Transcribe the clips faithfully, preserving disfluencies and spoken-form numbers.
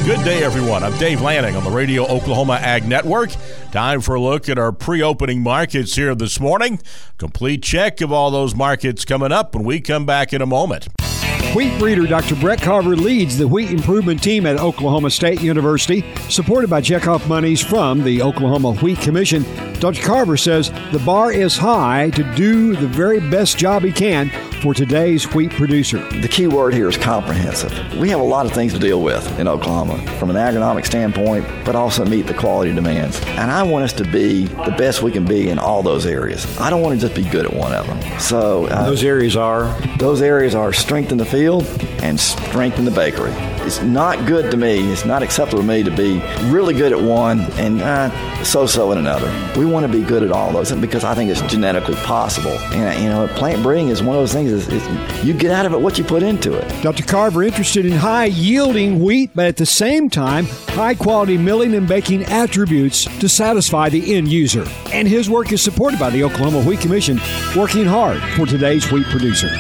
Good day, everyone. I'm Dave Lanning on the Radio Oklahoma Ag Network. Time for a look at our pre-opening markets here this morning. Complete check of all those markets coming up when we come back in a moment. Wheat breeder Doctor Brett Carver leads the wheat improvement team at Oklahoma State University, supported by checkoff monies from the Oklahoma Wheat Commission. Doctor Carver says the bar is high to do the very best job he can for today's wheat producer. The key word here is comprehensive. We have a lot of things to deal with in Oklahoma from an agronomic standpoint, but also meet the quality demands. And I want us to be the best we can be in all those areas. I don't want to just be good at one of them. So uh, those areas are? Those areas are strength in the field and strength in the bakery. It's not good to me, it's not acceptable to me to be really good at one and uh, so-so in another. We want to be good at all those because I think it's genetically possible. And, you know, plant breeding is one of those things, is, is you get out of it what you put into it. Doctor Carver interested in high-yielding wheat, but at the same time, high-quality milling and baking attributes to satisfy the end user. And his work is supported by the Oklahoma Wheat Commission, working hard for today's wheat producer.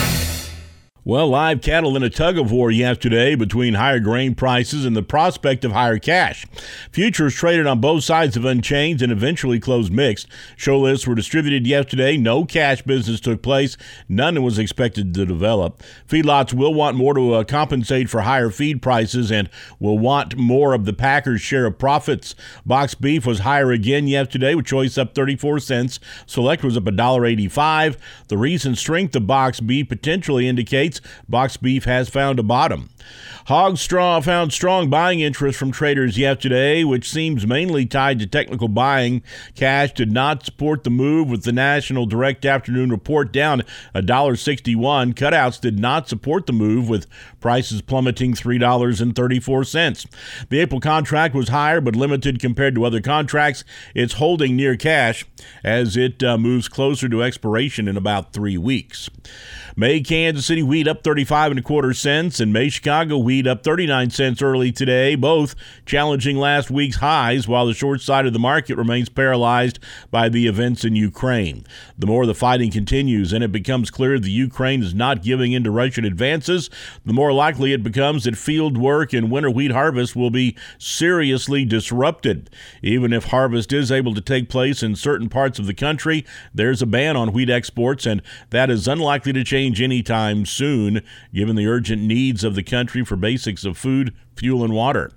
Well, live cattle in a tug-of-war yesterday between higher grain prices and the prospect of higher cash. Futures traded on both sides of unchanged and eventually closed mixed. Show lists were distributed yesterday. No cash business took place. None was expected to develop. Feedlots will want more to uh, compensate for higher feed prices and will want more of the packers' share of profits. Box beef was higher again yesterday, with choice up thirty-four cents. Select was up one dollar eighty-five. The recent strength of box beef potentially indicates box beef has found a bottom. Hog straw found strong buying interest from traders yesterday, which seems mainly tied to technical buying. Cash did not support the move, with the National Direct Afternoon Report down one dollar sixty-one. Cutouts did not support the move, with prices plummeting three dollars and thirty-four cents. The April contract was higher but limited compared to other contracts. It's holding near cash as it uh, moves closer to expiration in about three weeks. May Kansas City wheat up thirty-five and a quarter cents, and May Chicago wheat up thirty-nine cents early today, both challenging last week's highs, while the short side of the market remains paralyzed by the events in Ukraine. The more the fighting continues and it becomes clear that Ukraine is not giving in to Russian advances, the more likely it becomes that field work and winter wheat harvest will be seriously disrupted. Even if harvest is able to take place in certain parts of the country, there's a ban on wheat exports, and that is unlikely to change anytime soon, given the urgent needs of the country for basics of food, fuel, and water.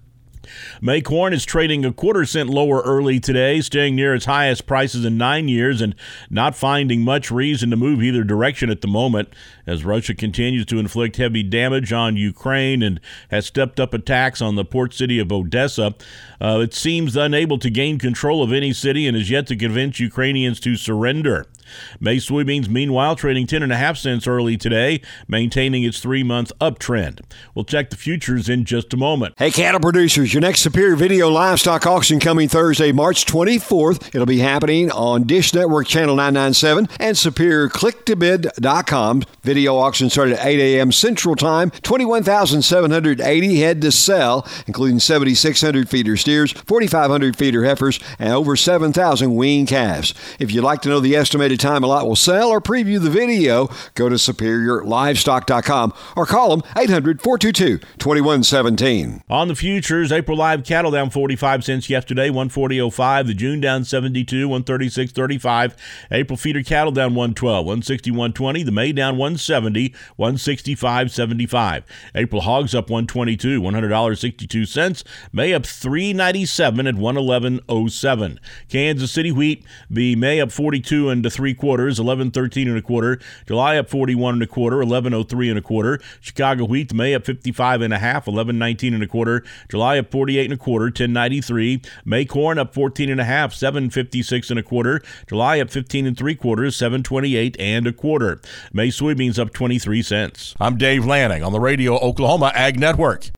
May corn is trading a quarter cent lower early today, staying near its highest prices in nine years and not finding much reason to move either direction at the moment, as Russia continues to inflict heavy damage on Ukraine and has stepped up attacks on the port city of Odessa. Uh, it seems unable to gain control of any city and is yet to convince Ukrainians to surrender. May soybeans, meanwhile, trading ten and a half cents early today, maintaining its three-month uptrend. We'll check the futures in just a moment. Hey, cattle producers, your next Superior Video Livestock Auction coming Thursday, March twenty-fourth. It'll be happening on Dish Network Channel nine ninety-seven and superior click to bid dot com. Video auction started at eight a.m. Central Time. twenty-one thousand seven hundred eighty head to sell, including seven thousand six hundred feeder steers, four thousand five hundred feeder heifers, and over seven thousand wean calves. If you'd like to know the estimated time a lot will sell or preview the video, go to superior livestock dot com or call them eight hundred, four two two, two one one seven. On the futures, April live cattle down forty-five cents yesterday, one forty oh five. The June down seventy-two, one thirty-six thirty-five. April feeder cattle down one twelve, one sixty-one twenty. The May down one seventy, one sixty-five seventy-five. April hogs up one twenty-two, one hundred dollars and sixty-two cents. May up three ninety-seven at one eleven oh seven. Kansas City wheat, the May up forty-two and three quarters, eleven thirteen and a quarter. July up forty-one and a quarter, eleven oh three and a quarter. Chicago wheat, May up fifty-five and a half, eleven nineteen and a quarter. July up forty-eight and a quarter, ten ninety-three. May corn up fourteen and a half, seven fifty-six and a quarter. July up fifteen and three quarters, seven twenty-eight and a quarter. May soybeans up twenty-three cents. I'm Dave Lanning on the Radio Oklahoma Ag Network.